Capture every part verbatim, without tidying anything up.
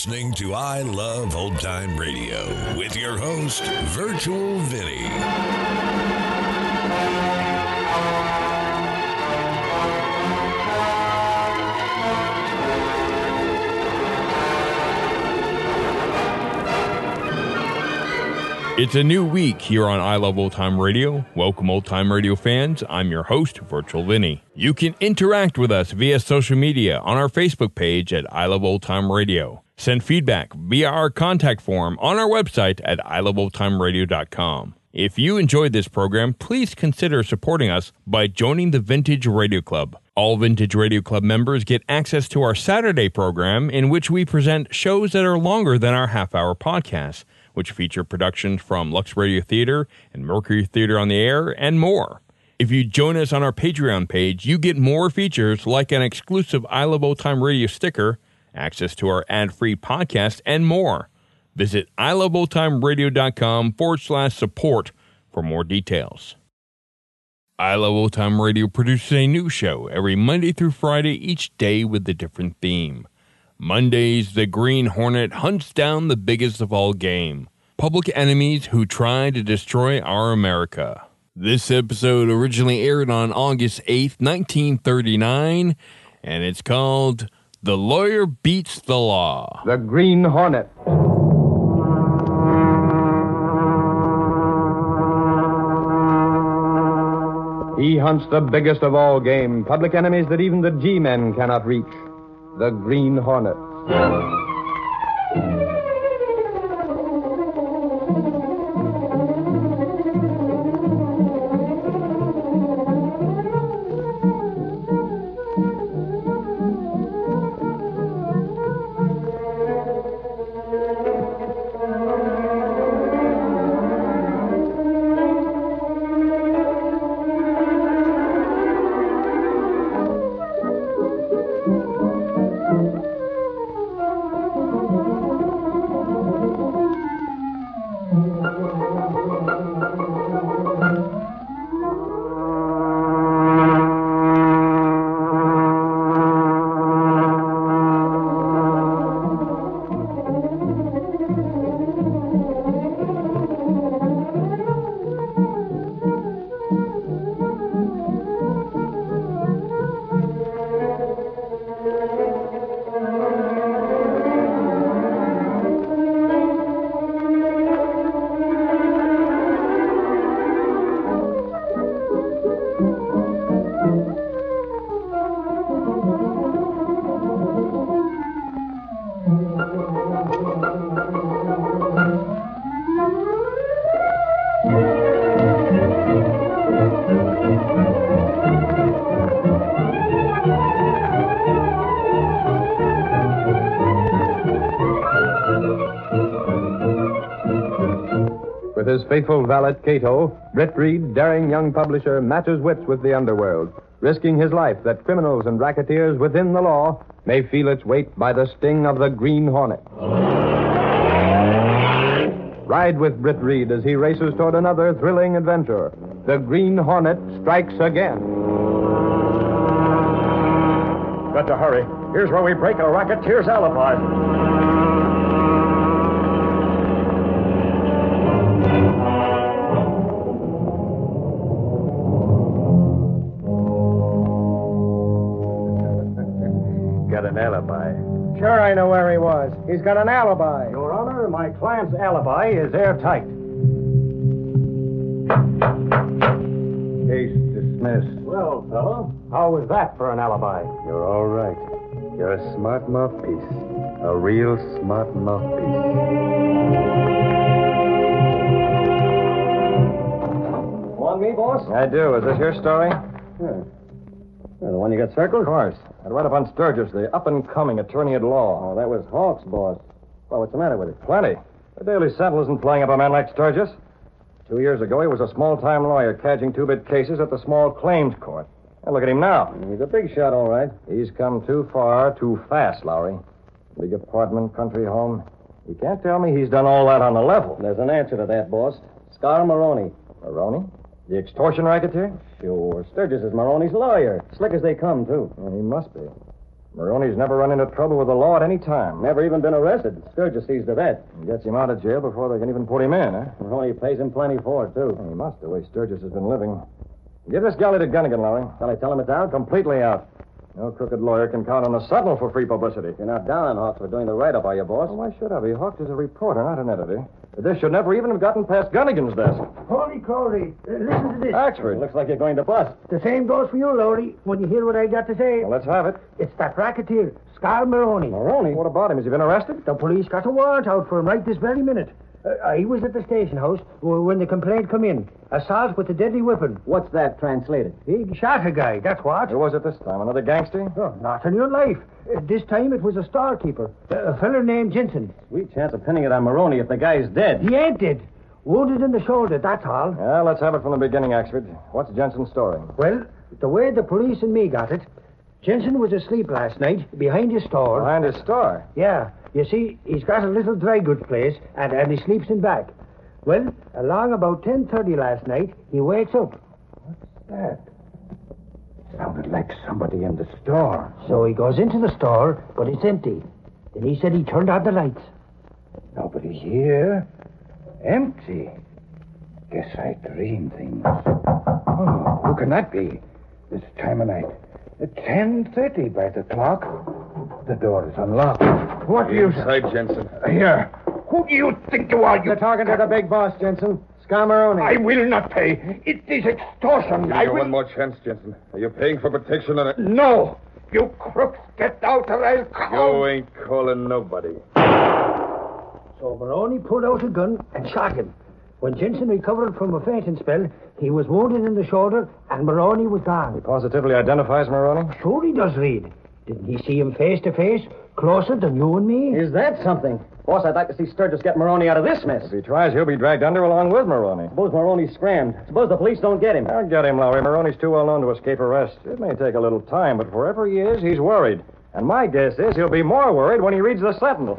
listening to I Love Old Time Radio with your host, Virtual Vinny. It's a new week here on I Love Old Time Radio. Welcome, Old Time Radio fans. I'm your host, Virtual Vinny. You can interact with us via social media on our Facebook page at I Love Old Time Radio. Send feedback via our contact form on our website at I love old time radio dot com. If you enjoyed this program, please consider supporting us by joining the Vintage Radio Club. All Vintage Radio Club members get access to our Saturday program, in which we present shows that are longer than our half-hour podcasts, which feature productions from Lux Radio Theater and Mercury Theater on the Air, and more. If you join us on our Patreon page, you get more features like an exclusive I Love Old Time Radio sticker, access to our ad-free podcast, and more. Visit I love old time radio dot com forward slash support for more details. I Love Old Time Radio produces a new show every Monday through Friday, each day with a different theme. Mondays, the Green Hornet hunts down the biggest of all game, public enemies who try to destroy our America. This episode originally aired on August eighth, nineteen thirty-nine, and it's called The Lawyer Beats the Law. The Green Hornet. He hunts the biggest of all game, public enemies that even the G-men cannot reach. The Green Hornet. With his faithful valet, Cato, Britt Reed, daring young publisher, matches wits with the underworld, risking his life that criminals and racketeers within the law may feel its weight by the sting of the Green Hornet. Ride with Britt Reed as he races toward another thrilling adventure. The Green Hornet strikes again. Got to hurry. Here's where we break a racketeer's alibi. Got an alibi. Sure, I know where he was. He's got an alibi. Your Honor, my client's alibi is airtight. Case dismissed. Well, fellow, how was that for an alibi? You're all right. You're a smart mouthpiece. A real smart mouthpiece. Want me, boss? I do. Is this your story? Yeah. Yeah, the one you got circled? Of course. I read up on Sturgis, the up-and-coming attorney at law. Oh, that was Hawk's boss. Well, what's the matter with it? Plenty. The Daily Sentinel isn't playing up a man like Sturgis. Two years ago, he was a small-time lawyer cadging two-bit cases at the small claims court. And look at him now. He's a big shot, all right. He's come too far, too fast, Lowry. Big apartment, country home. You can't tell me he's done all that on the level. There's an answer to that, boss. Scar Maroney. Maroney? The extortion racketeer? Sure. Sturgis is Maroney's lawyer. Slick as they come, too. Well, he must be. Maroney's never run into trouble with the law at any time. Never even been arrested. Sturgis sees to that. He gets him out of jail before they can even put him in, huh? Maroney pays him plenty for it, too. He must, the way Sturgis has been living. Give this galley to Gunnigan, Lowry. Shall I tell him it's out? Completely out. No crooked lawyer can count on the Sentinel for free publicity. You're not down on Hawks for doing the write-up, are you, boss? Well, why should I be? Hawks is a reporter, not an editor. This should never even have gotten past Gunnigan's desk. Holy Crowley, uh, listen to this. Oxford. Looks like you're going to bust. The same goes for you, Lowry, when you hear what I got to say. Well, let's have it. It's that racketeer, Scar Maroney. Maroney? What about him? Has he been arrested? The police got a warrant out for him right this very minute. Uh, he was at the station house when the complaint come in. Assault with a deadly weapon. What's that translated? He shot a guy, that's what. Who was it this time? Another gangster? Oh, not in your life. Uh, this time it was a storekeeper, uh, a feller named Jensen. Sweet chance of pinning it on Maroney if the guy's dead. He ain't dead. Wounded in the shoulder, that's all. Yeah, let's have it from the beginning, Oxford. What's Jensen's story? Well, the way the police and me got it, Jensen was asleep last night behind his store. Behind his store? Yeah. You see, he's got a little dry goods place, and, and he sleeps in back. Well, along about ten thirty last night, he wakes up. What's that? Sounded like somebody in the store. So he goes into the store, but it's empty. Then he said he turned on the lights. Nobody here. Empty. Guess I dream things. Oh, who can that be? This time of night. At ten thirty by the clock. The door is unlocked. What do you... Inside, Jensen. Here. Who do you think you are? You... You're talking to the big boss, Jensen. Scar Maroney. I will not pay. It is extortion. I will... one more chance, Jensen. Are you paying for protection on it? No. You crooks, get out or I'll call... You ain't calling nobody. So Maroney pulled out a gun and shot him. When Jensen recovered from a fainting spell, he was wounded in the shoulder, and Maroney was gone. He positively identifies Maroney? Sure he does, Reed. Didn't he see him face to face, closer than you and me? Is that something? Boss, I'd like to see Sturgis get Maroney out of this mess. If he tries, he'll be dragged under along with Maroney. Suppose Maroney's scrammed. Suppose the police don't get him. I'll get him, Lowry. Maroney's too well known to escape arrest. It may take a little time, but wherever he is, he's worried. And my guess is he'll be more worried when he reads the Sentinel.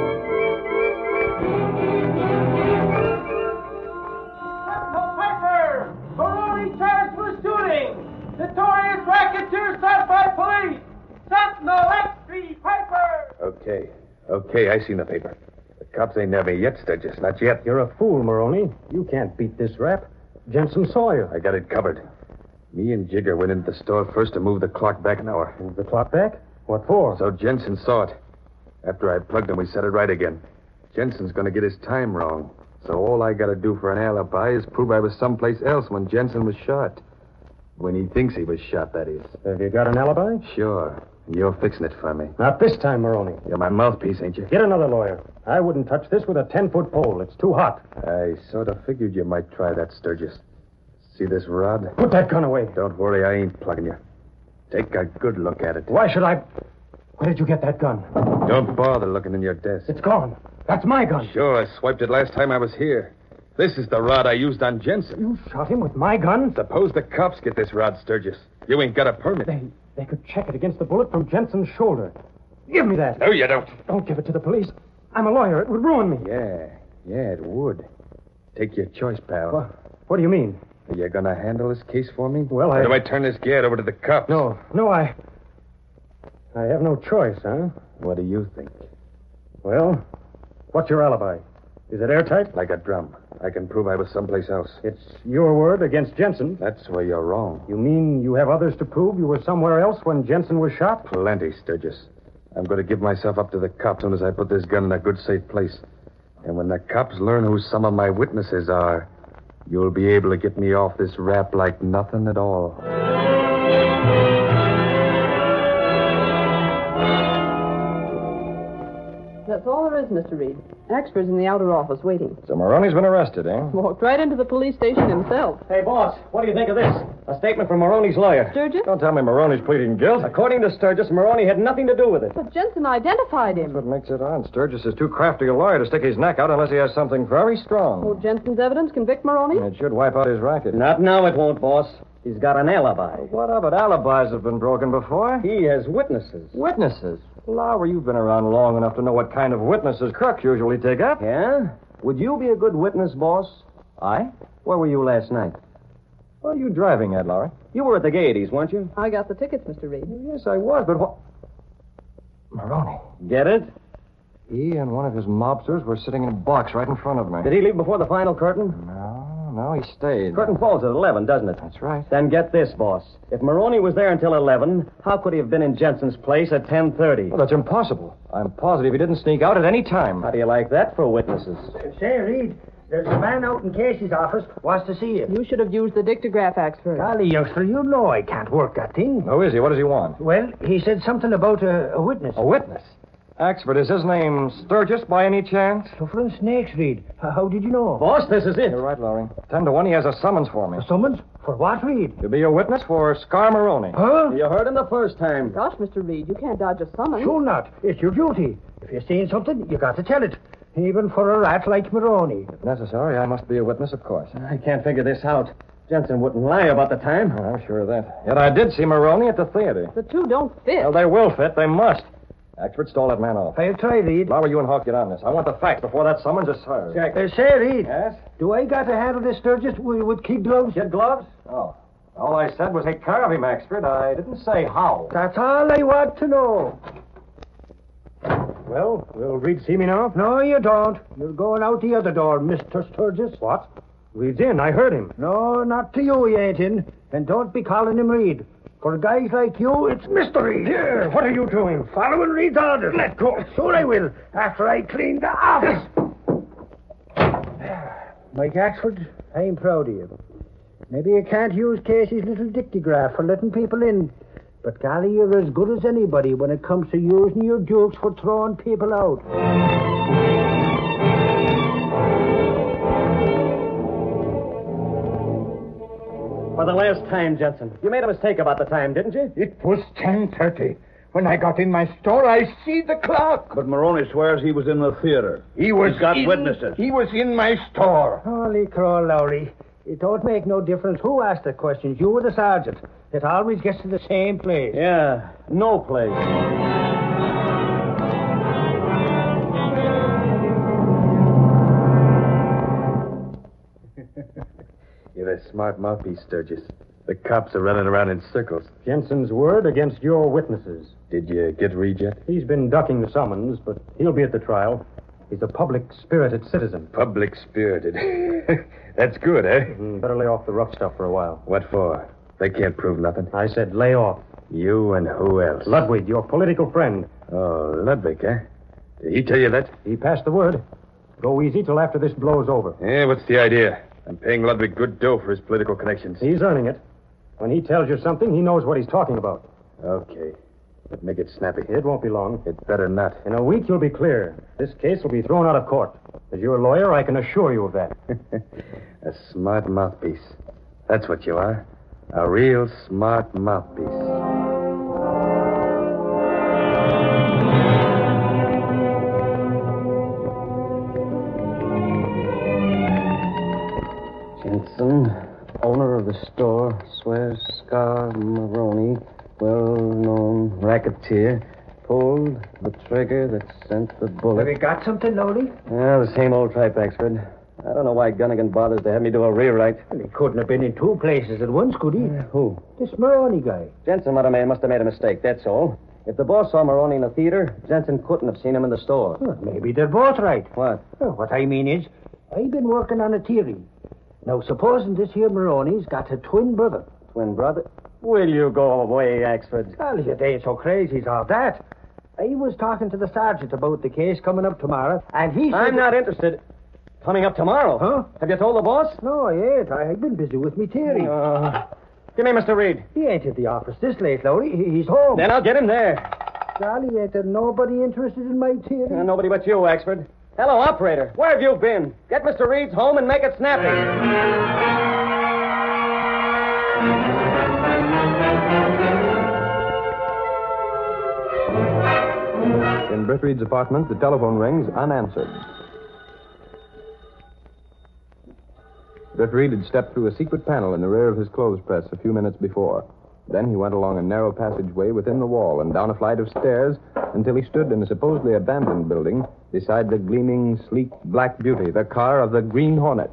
Piper! Maroney charged with shooting! Notorious racketeer shot by police! Sentinel X three Piper! Okay. Okay, I seen the paper. The cops ain't never yet, Sturgis. Not yet. You're a fool, Maroney. You can't beat this rap. Jensen saw you. I got it covered. Me and Jigger went into the store first to move the clock back an hour. Move the clock back? What for? So Jensen saw it. After I plugged him, we set it right again. Jensen's going to get his time wrong. So all I got to do for an alibi is prove I was someplace else when Jensen was shot. When he thinks he was shot, that is. Have you got an alibi? Sure. And you're fixing it for me. Not this time, Maroney. You're my mouthpiece, ain't you? Get another lawyer. I wouldn't touch this with a ten-foot pole. It's too hot. I sort of figured you might try that, Sturgis. See this rod? Put that gun away. Don't worry, I ain't plugging you. Take a good look at it. Why should I... Where did you get that gun? Don't bother looking in your desk. It's gone. That's my gun. Sure, I swiped it last time I was here. This is the rod I used on Jensen. You shot him with my gun? Suppose the cops get this rod, Sturgis. You ain't got a permit. They they could check it against the bullet from Jensen's shoulder. Give me that. No, you don't. Don't give it to the police. I'm a lawyer. It would ruin me. Yeah, yeah, it would. Take your choice, pal. What, what do you mean? Are you going to handle this case for me? Well, I... Or do I turn this gad over to the cops? No, no, I... I have no choice, huh? What do you think? Well, what's your alibi? Is it airtight? Like a drum. I can prove I was someplace else. It's your word against Jensen. That's where you're wrong. You mean you have others to prove you were somewhere else when Jensen was shot? Plenty, Sturgis. I'm going to give myself up to the cops as soon as I put this gun in a good, safe place. And when the cops learn who some of my witnesses are, you'll be able to get me off this rap like nothing at all. That's all there is, Mister Reed. Axford's in the outer office waiting. So Maroney's been arrested, eh? Walked right into the police station himself. Hey, boss, what do you think of this? A statement from Maroney's lawyer. Sturgis? Don't tell me Maroney's pleading guilt. According to Sturgis, Maroney had nothing to do with it. But Jensen identified him. That's what makes it odd. Sturgis is too crafty a lawyer to stick his neck out unless he has something very strong. Will Jensen's evidence convict Maroney? It should wipe out his racket. Not now, it won't, boss. He's got an alibi. What of it? Alibis have been broken before. He has witnesses. Witnesses? Lowry, you've been around long enough to know what kind of witnesses crooks usually take up. Yeah? Would you be a good witness, boss? I? Where were you last night? What are you driving at, Lowry? You were at the Gaieties, weren't you? I got the tickets, Mister Reed. Yes, I was, but what... Maroney. Get it? He and one of his mobsters were sitting in a box right in front of me. Did he leave before the final curtain? No, no, he stayed. Curtain falls at eleven, doesn't it? That's right. Then get this, boss. If Maroney was there until eleven, how could he have been in Jensen's place at ten thirty? Well, that's impossible. I'm positive he didn't sneak out at any time. How do you like that for witnesses? Say, Reed, there's a man out in Casey's office wants to see you. You should have used the dictograph axe first. Golly, youngster, you know I can't work that thing. Who is he? What does he want? Well, he said something about a, a witness. A witness? Axford, is his name Sturgis by any chance? Suffering snakes, Reed. How, how did you know? Boss, this is it. You're right, Lowry. Ten to one, he has a summons for me. A summons? For what, Reed? To be a witness for Scar Maroney. Huh? You heard him the first time. Gosh, Mister Reed, you can't dodge a summons. Sure not. It's your duty. If you're seeing something, you got to tell it. Even for a rat like Maroney. If necessary, I must be a witness, of course. I can't figure this out. Jensen wouldn't lie about the time. Oh, I'm sure of that. Yet I did see Maroney at the theater. The two don't fit. Well, they will fit. They must. Axford, stall that man off. I'll try, Reed. Lowry, you and Hawk get on this. I want the facts before that summons is served. Check. Uh, say, Reed. Yes? Do I got to handle this Sturgis with, with kid gloves? Kid gloves? Oh. All I said was take care of him, Axford. I didn't say how. That's all I want to know. Well, will Reed see me now? No, you don't. You're going out the other door, Mister Sturgis. What? Reed's in. I heard him. No, not to you, he ain't in. And don't be calling him Reed. For guys like you, it's Mister Reed. Here, what are you doing? Following Reed's orders. Let go. Sure I will, after I clean the office. Mike Axford, I'm proud of you. Maybe you can't use Casey's little dictograph for letting people in. But, golly, you're as good as anybody when it comes to using your jokes for throwing people out. For the last time, Jensen. You made a mistake about the time, didn't you? It was ten thirty. When I got in my store, I see the clock. But Maroney swears he was in the theater. He was He's got in, witnesses. He was in my store. Holy crawl, Lowry. It don't make no difference who asked the questions, you or the sergeant. It always gets to the same place. Yeah, no place. You're a smart mouthpiece, Sturgis. The cops are running around in circles. Jensen's word against your witnesses. Did you get Reed yet? He's been ducking the summons, but he'll be at the trial. He's a public-spirited citizen. Public-spirited. That's good, eh? Mm, better lay off the rough stuff for a while. What for? They can't prove nothing. I said lay off. You and who else? Ludwig, your political friend. Oh, Ludwig, eh? Did he tell you that? He passed the word. Go easy till after this blows over. Yeah, what's the idea? I'm paying Ludwig good dough for his political connections. He's earning it. When he tells you something, he knows what he's talking about. Okay. But make it snappy. It won't be long. It better not. In a week, you'll be clear. This case will be thrown out of court. As your lawyer, I can assure you of that. A smart mouthpiece. That's what you are. A real smart mouthpiece. Jensen, owner of the store, swears Scar Maroney, well-known racketeer, pulled the trigger that sent the bullet. Have you got something, Lowry? Yeah, the same old tripe, Axford. I don't know why Gunnigan bothers to have me do a rewrite. Well, he couldn't have been in two places at once, could he? Uh, who? This Maroney guy. Jensen must have, made, must have made a mistake, that's all. If the boss saw Maroney in the theater, Jensen couldn't have seen him in the store. Well, maybe they're both right. What? Well, what I mean is, I've been working on a theory. Now, supposing this here Maroney's got a twin brother. Twin brother? Will you go away, Axford? Well, it ain't so crazy as all that. I was talking to the sergeant about the case coming up tomorrow, and he said... I'm not interested. Coming up tomorrow? Huh? Have you told the boss? No, I ain't. I've been busy with me theory. Uh, give me Mister Reed. He ain't at the office this late, Lowry. He- He's home. Then I'll get him there. Golly, ain't there nobody interested in my theory? Uh, nobody but you, Axford. Hello, operator. Where have you been? Get Mister Reed's home and make it snappy. In Britt Reed's apartment, the telephone rings unanswered. Britt Reed had stepped through a secret panel in the rear of his clothes press a few minutes before. Then he went along a narrow passageway within the wall and down a flight of stairs until he stood in a supposedly abandoned building beside the gleaming, sleek Black Beauty, the car of the Green Hornet.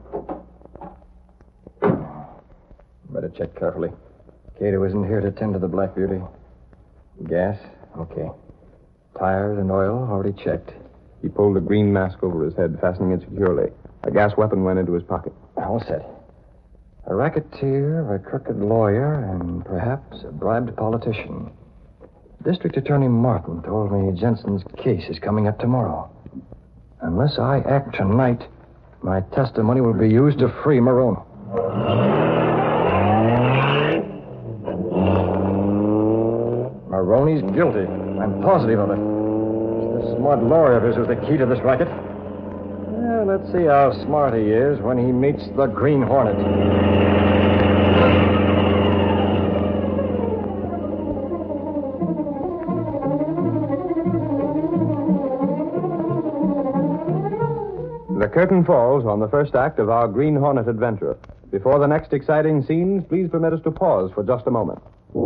Better check carefully. Cato isn't here to tend to the Black Beauty. Gas? Okay. Tires and oil already checked. He pulled a green mask over his head, fastening it securely. A gas weapon went into his pocket. All set. A racketeer, a crooked lawyer, and perhaps a bribed politician. District Attorney Martin told me Jensen's case is coming up tomorrow. Unless I act tonight, my testimony will be used to free Maroney. Maroney's guilty. I'm positive of it. It's the smart lawyer of his who's the key to this racket. Well, let's see how smart he is when he meets the Green Hornet. The curtain falls on the first act of our Green Hornet adventure. Before the next exciting scenes, please permit us to pause for just a moment.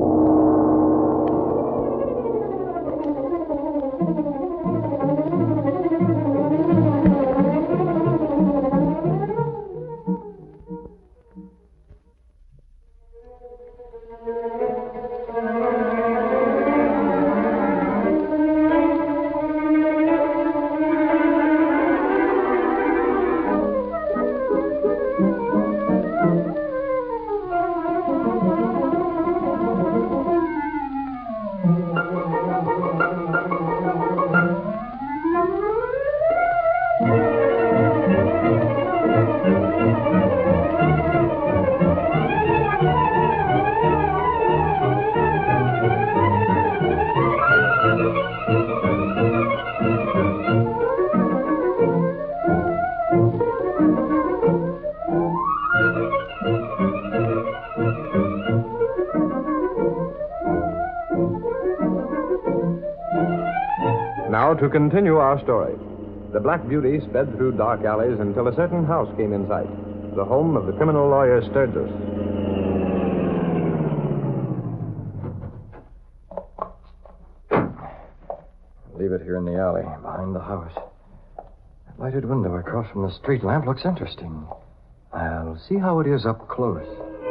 Now, to continue our story. The Black Beauty sped through dark alleys until a certain house came in sight, the home of the criminal lawyer Sturgis. Leave it here in the alley, behind the house. That lighted window across from the street lamp looks interesting. I'll see how it is up close.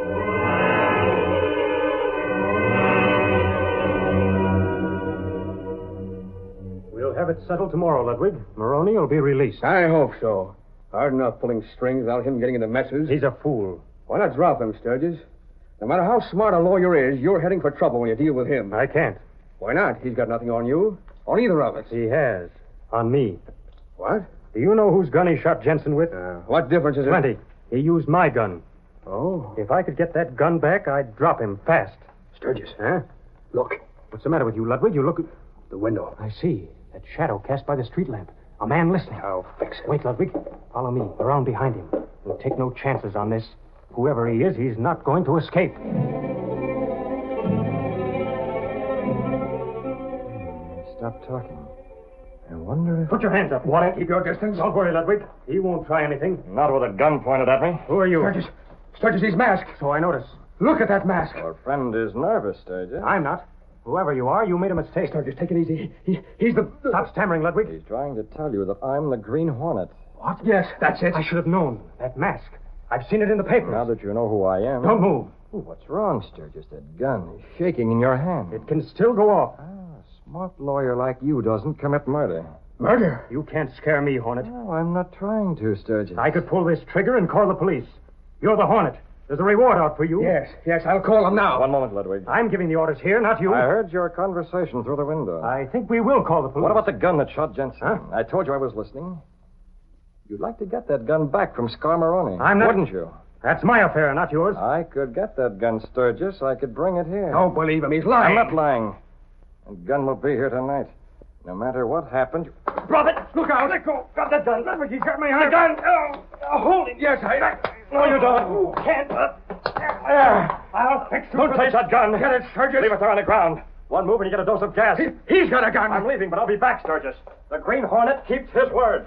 Have it settled tomorrow, Ludwig. Maroney will be released. I hope so. Hard enough pulling strings without him getting into messes. He's a fool. Why not drop him, Sturgis? No matter how smart a lawyer is, you're heading for trouble when you deal with him. I can't. Why not? He's got nothing on you. On either of us. He has. On me. What? Do you know whose gun he shot Jensen with? Uh, what difference is it? Plenty. He used my gun. Oh. If I could get that gun back, I'd drop him fast. Sturgis. Huh? Look. What's the matter with you, Ludwig? You look at the window. I see. That shadow cast by the street lamp. A man listening. I'll fix it. Wait, Ludwig. Follow me. Around behind him. We'll take no chances on this. Whoever he is, he's not going to escape. Stop talking. I wonder if... Put your hands up, Water. Keep your distance. Don't worry, Ludwig. He won't try anything. Not with a gun pointed at me. Who are you? Sturgis. Sturgis, he's masked. So I notice. Look at that mask. Our friend is nervous, Sturgis. I'm not. Whoever you are, you made a mistake. Sturgis, take it easy. He, he's the... Stop stammering, Ludwig. He's trying to tell you that I'm the Green Hornet. What? Yes, that's it. I should have known. That mask. I've seen it in the papers. Now that you know who I am... Don't move. Ooh, what's wrong, Sturgis? That gun is shaking in your hand. It can still go off. Ah, a smart lawyer like you doesn't commit murder. Murder? You can't scare me, Hornet. No, I'm not trying to, Sturgis. I could pull this trigger and call the police. You're the Hornet. There's a reward out for you. Yes, yes, I'll call him now. One moment, Ludwig. I'm giving the orders here, not you. I heard your conversation through the window. I think we will call the police. What about the gun that shot Jensen? Huh? I told you I was listening. You'd like to get that gun back from Scar Maroney. I'm not... Wouldn't you? That's my affair, not yours. I could get that gun, Sturgis. I could bring it here. Don't believe him. He's lying. I'm not lying. That gun will be here tonight. No matter what happens... Drop it! Look out! Let go! Drop that gun! Ludwig, he's got my arm. The gun! Oh, oh, hold it! Yes, I... No, you don't. Can't. Uh, uh, I'll fix you. Don't touch that gun. Get it, Sturgis. Leave it there on the ground. One move and you get a dose of gas. He, he's got a gun. I'm leaving, but I'll be back, Sturgis. The Green Hornet keeps his word.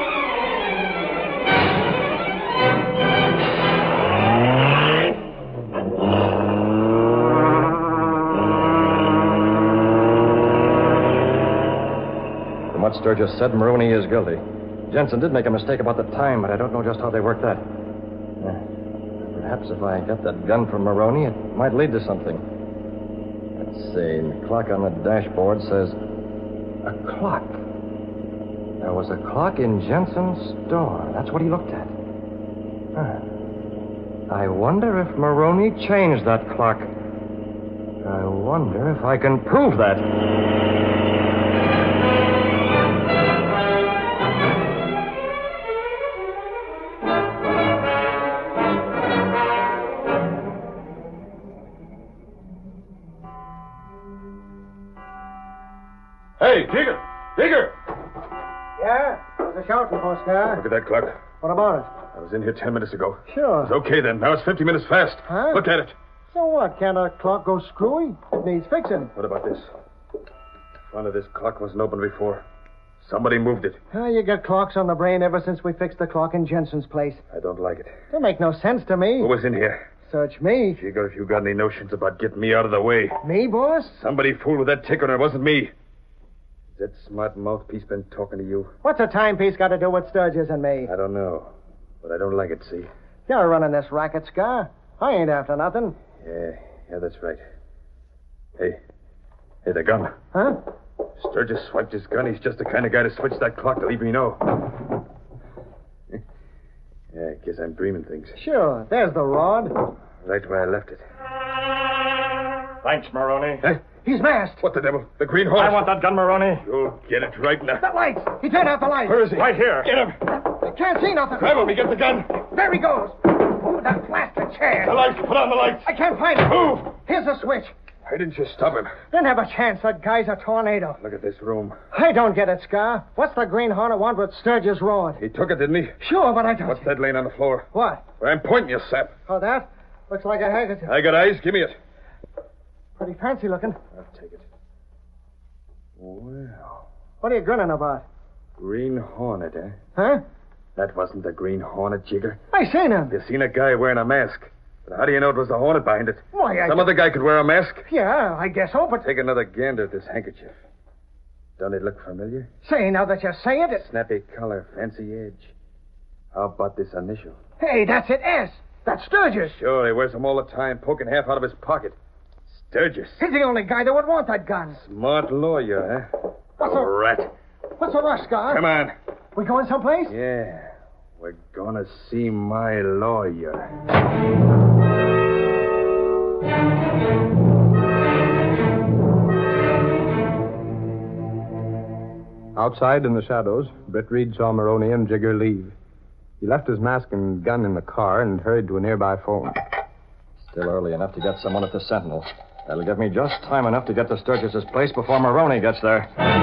From what Sturgis said, Maroney is guilty. Jensen did make a mistake about the time, but I don't know just how they worked that. Uh, perhaps if I get that gun from Maroney, it might lead to something. Let's see. The clock on the dashboard says A clock. There was a clock in Jensen's store. That's what he looked at. Huh. I wonder if Maroney changed that clock. I wonder if I can prove that. Hey, Digger! Digger! Yeah? What's the shouting for, Scar? Look at that clock. What about it? I was in here ten minutes ago. Sure. It's okay then. Now it's fifty minutes fast. Huh? Look at it. So what? Can't a clock go screwy? It needs fixing. What about this? The front of this clock wasn't open before. Somebody moved it. Ah, you get clocks on the brain ever since we fixed the clock in Jensen's place. I don't like it. Don't make no sense to me. Who was in here? Search me. Jigger, if you got any notions about getting me out of the way. Me, boss? Somebody fooled with that ticker and it wasn't me. Has that smart mouthpiece been talking to you? What's a timepiece got to do with Sturgis and me? I don't know. But I don't like it, see? You're running this racket, Scar. I ain't after nothing. Yeah, yeah, that's right. Hey, hey, the gun. Huh? Sturgis swiped his gun. He's just the kind of guy to switch that clock to leave me know. Yeah, I guess I'm dreaming things. Sure, there's the rod. Right where I left it. Thanks, Maroney. Hey, he's masked. what the devil? The Green Hornet. I want that gun, Maroney. You'll get it right now. The lights! He turned out the lights. Where is he? Right here. Get him. I can't see nothing. Grab him. He gets the gun. There he goes. Oh, that blasted chair. The lights. Put on the lights. I can't find it. Move. Here's the switch. Why didn't you stop him? Didn't have a chance. That guy's a tornado. Look at this room. I don't get it, Scar. What's the Green Hornet want with Sturgis' rod? He took it, didn't he? Sure, but I don't. What's that laying on the floor? What? Where I'm pointing, you sap. Oh, that? Looks like a handkerchief. I got eyes. Give me it. Pretty fancy looking. I'll take it. Well, What are you grinning about? Green Hornet, eh? Huh? That wasn't the Green Hornet, Jigger. I seen him. You seen a guy wearing a mask. But how do you know it was the Hornet behind it? Why, I... Some other guy could wear a mask. Yeah, I guess so, but... Take another gander at this handkerchief. Don't it look familiar? Say, now that you say it, it... Snappy collar, fancy edge. How about this initial? Hey, that's it, S. That's Sturgis. Sure, he wears them all the time, poking half out of his pocket. Sturgis. He's the only guy that would want that gun. Smart lawyer, huh? What's a a... rat. What's a rush, Scar? Come on. We going someplace? Yeah. We're gonna see my lawyer. Outside in the shadows, Britt Reed saw Maroney and Jigger leave. He left his mask and gun in the car and hurried to a nearby phone. Still early enough to get someone at the Sentinel. That'll give me just time enough to get to Sturgis's place before Maroney gets there.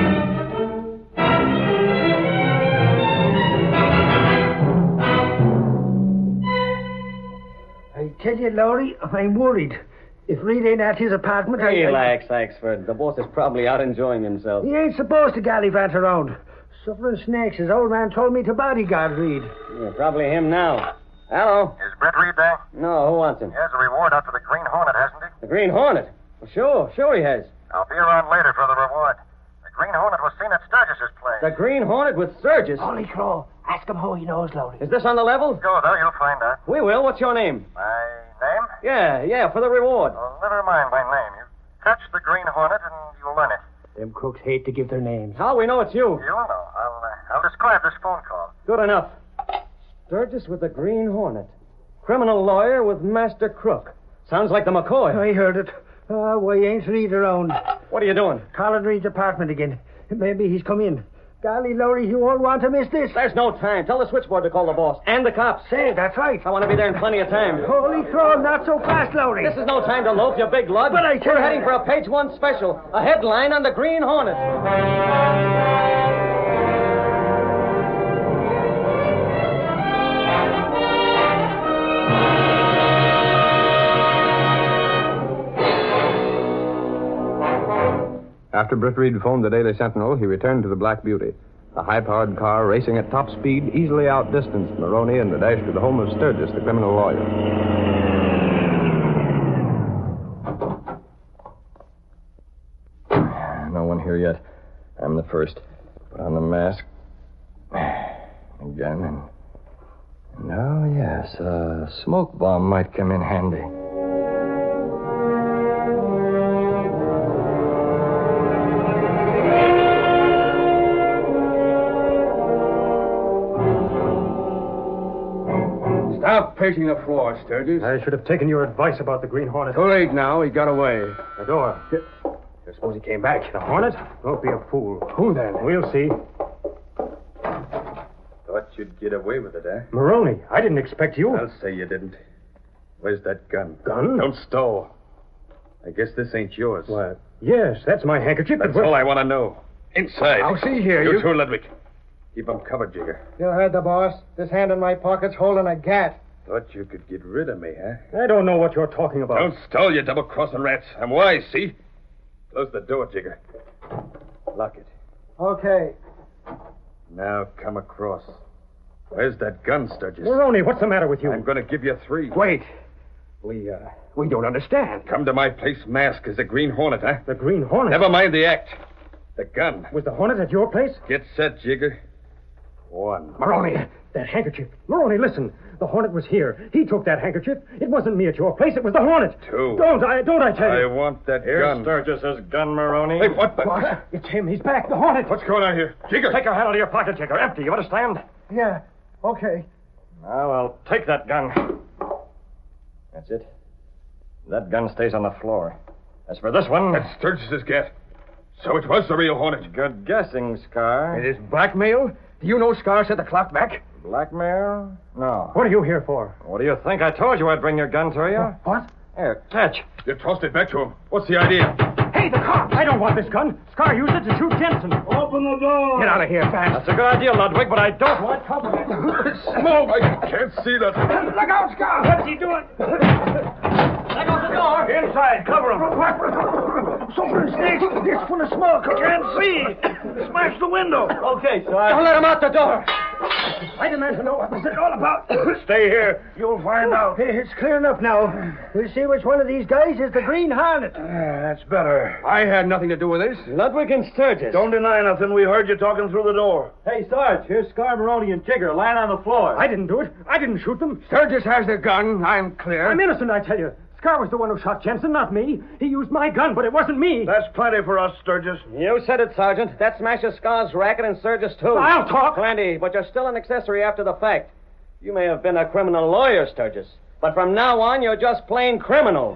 I tell you, Lowry, I'm worried. If Reed ain't at his apartment, I... Relax, Axford. The boss is probably out enjoying himself. He ain't supposed to gallivant around. Suffering snakes, his old man told me to bodyguard Reed. Yeah, probably him now. Hello? Is Britt Reed there? No, who wants him? He has a reward out for the Green Hornet, hasn't he? The Green Hornet? Well, sure, sure he has. I'll be around later for the reward. The Green Hornet was seen at Sturgis's place. The Green Hornet with Sturgis? Holy crow. Ask him who he knows, Lowry. Is this on the level? Go, though. You'll find out. We will. What's your name? My name? Yeah, yeah, for the reward. Well, never mind my name. You catch the Green Hornet and you'll learn it. Them crooks hate to give their names. How we know it's you? You'll know. I'll, uh, I'll describe this phone call. Good enough. Sturgis with the Green Hornet. Criminal lawyer with Master Crook. Sounds like the McCoy. I heard it. Ah, why ain't Reed around? What are you doing? Calling Reed's apartment again. Maybe he's come in. Golly, Lowry, you won't want to miss this. There's no time. Tell the switchboard to call the boss. And the cops. Say, that's right. I want to be there in plenty of time. Holy crow, not so fast, Lowry. This is no time to loaf, you big lug. But I tell We're you- heading for a page one special. A headline on the Green Hornet. After Britt Reed phoned the Daily Sentinel, he returned to the Black Beauty. A high-powered car racing at top speed easily outdistanced Maroney in the dash to the home of Sturgis, the criminal lawyer. No one here yet. I'm the first. Put on the mask. Again, and... and oh, yes, a smoke bomb might come in handy. pacing the floor, Sturgis? I should have taken your advice about the Green Hornet. Too late now. He got away. The door. I suppose he came back. The Hornet? Don't be a fool. Who then? We'll see. Thought you'd get away with it, eh? Maroney, I didn't expect you. I'll say you didn't. Where's that gun? Gun? Don't stall. I guess this ain't yours. What? Yes, that's my handkerchief. That's all I want to know. Inside. I'll see here. You, You too, Ludwig. Keep 'em covered, Jigger. You heard the boss. This hand in my pocket's holding a gat. Thought you could get rid of me, huh? I don't know what you're talking about. Don't stall, you double-crossing rats. I'm wise, see? Close the door, Jigger. Lock it. Okay. Now come across. Where's that gun, Sturgis? Maroney, what's the matter with you? I'm going to give you three. Wait. We, uh, we don't understand. Come to my place masked as the Green Hornet, huh? The Green Hornet? Never mind the act. The gun. Was the Hornet at your place? Get set, Jigger. One. Maroney, that handkerchief. Maroney, listen. The Hornet was here. He took that handkerchief. It wasn't me at your place. It was the Hornet. Two. Don't I, don't I tell you? I want that Here's gun. Sturgis's gun, Maroney. Hey, what the... What? It's him. He's back. The Hornet. What's going on here? Jigger! Take your hand out of your pocket, Jigger. Empty, you understand? Yeah. Okay. Now, I'll take that gun. That's it. That gun stays on the floor. As for this one... That's Sturgis's gat. So it was the real Hornet. Good guessing, Scar. It is blackmail? Do you know Scar set the clock back? Blackmail? No. What are you here for? What do you think? I told you I'd bring your gun to you. What? Here, catch. You tossed it back to him. What's the idea? Hey, the cop! I don't want this gun. Scar used it to shoot Jensen. Open the door. Get out of here, fast. That's a good idea, Ludwig, but I don't want company. Smoke! I can't see that. Look out, Scar. What's he doing? Let go the door. Inside. Cover him. Something snakes. It's full of smoke. I can't see. Smash the window. Okay, Don't son. let him out the door. I demand to know what was it all about. Stay here. You'll find out. It's clear enough now. We'll see which one of these guys is the Green Hornet. That's better. I had nothing to do with this. Ludwig and Sturgis. Don't deny nothing. We heard you talking through the door. Hey, Sarge, here's Scar, Maroney, and Jigger lying on the floor. I didn't do it. I didn't shoot them. Sturgis has the gun. I'm clear. I'm innocent, I tell you. Scar was the one who shot Jensen, not me. He used my gun, but it wasn't me. That's plenty for us, Sturgis. You said it, Sergeant. That smashes Scar's racket and Sturgis, too. I'll talk. Plenty, but you're still an accessory after the fact. You may have been a criminal lawyer, Sturgis, but from now on, you're just plain criminal.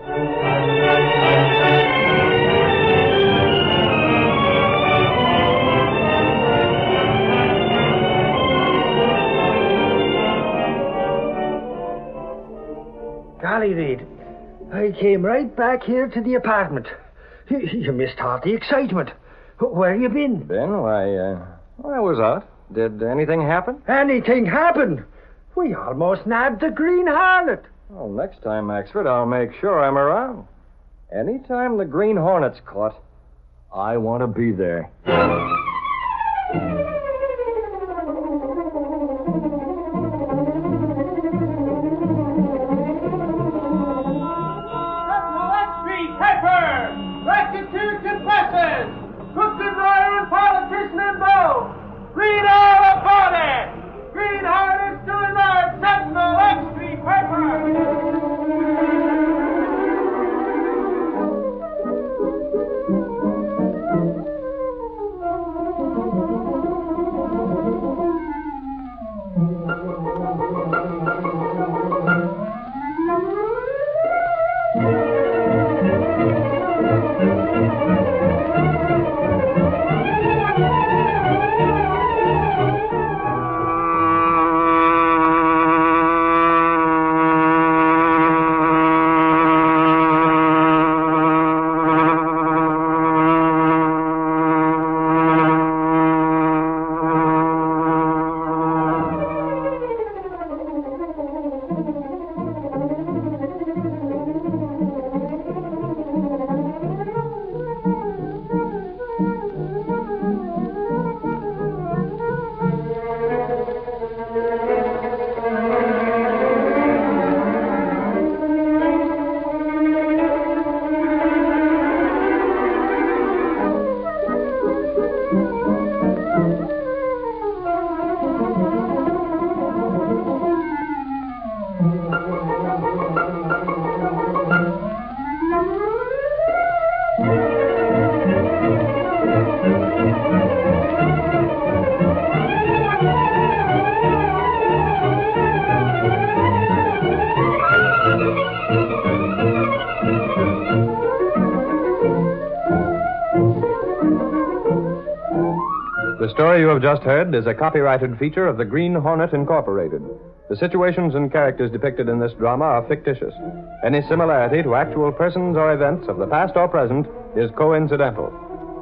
Golly, Reed. I came right back here to the apartment. You, you missed half the excitement. Where you been? Ben, why, uh, I was out. Did anything happen? Anything happen? We almost nabbed the Green Hornet. Well, next time, Maxford, I'll make sure I'm around. Anytime the Green Hornet's caught, I want to be there. Crooked lawyer and politician and both. Read all about it. Green Hornet's doing large Sentinel X Street paper. The story you have just heard is a copyrighted feature of the Green Hornet Incorporated. The situations and characters depicted in this drama are fictitious. Any similarity to actual persons or events of the past or present is coincidental.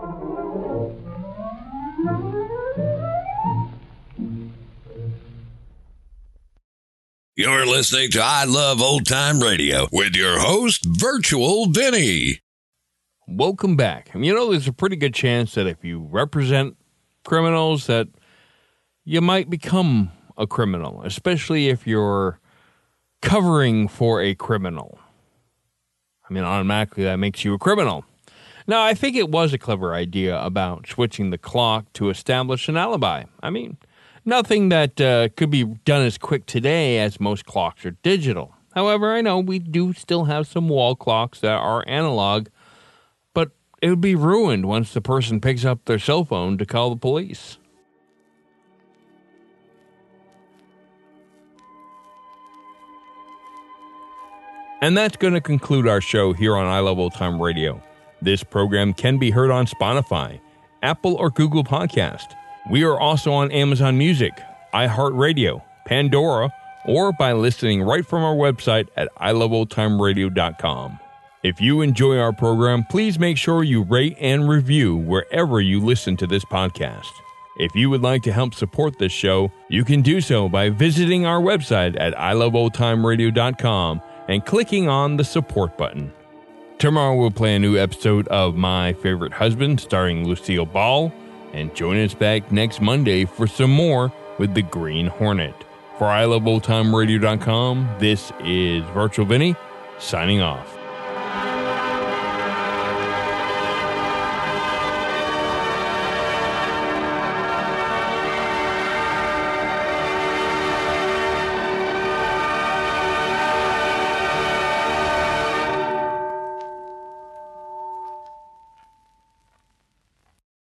You're listening to I Love Old Time Radio with your host, Virtual Vinny. Welcome back. You know, there's a pretty good chance that if you represent criminals that you might become a criminal, especially if you're covering for a criminal. I mean, automatically that makes you a criminal. Now, I think it was a clever idea about switching the clock to establish an alibi. I mean, nothing that uh, could be done as quick today as most clocks are digital. However, I know we do still have some wall clocks that are analog, but it would be ruined once the person picks up their cell phone to call the police. And that's going to conclude our show here on I Love Old Time Radio. This program can be heard on Spotify, Apple or Google Podcast. We are also on Amazon Music, iHeartRadio, Pandora, or by listening right from our website at i love old time radio dot com. If you enjoy our program, please make sure you rate and review wherever you listen to this podcast. If you would like to help support this show, you can do so by visiting our website at i love old time radio dot com and clicking on the support button. Tomorrow we'll play a new episode of My Favorite Husband starring Lucille Ball, and join us back next Monday for some more with the Green Hornet. For i love old time radio dot com, this is Virtual Vinny, signing off.